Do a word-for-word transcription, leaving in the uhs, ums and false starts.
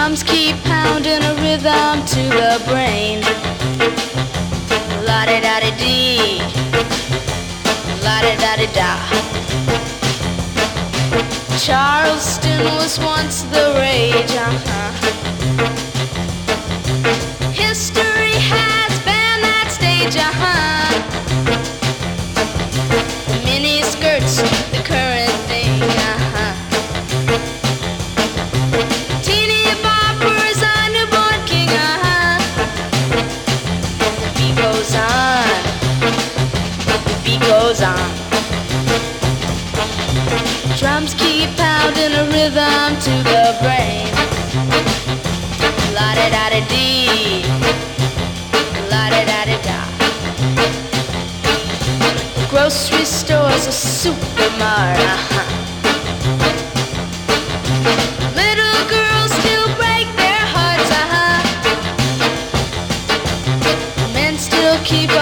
Drums keep pounding a rhythm to the brain. La-di-da-di-dee, la-di-da-di-da. Charleston was once the rage, uh-huh. History has been that stage, uh-huh. The mini skirts, the current thing, uh-huh. Teeny bopper is a newborn king, uh-huh. The beat goes on, the beat goes on. Drums keep pounding a rhythm to the brain. La-di-da-di-dee, la-di-da-di-da. The grocery store's a supermart, uh-huh. Little girls still break their hearts, uh-huh. Men still keep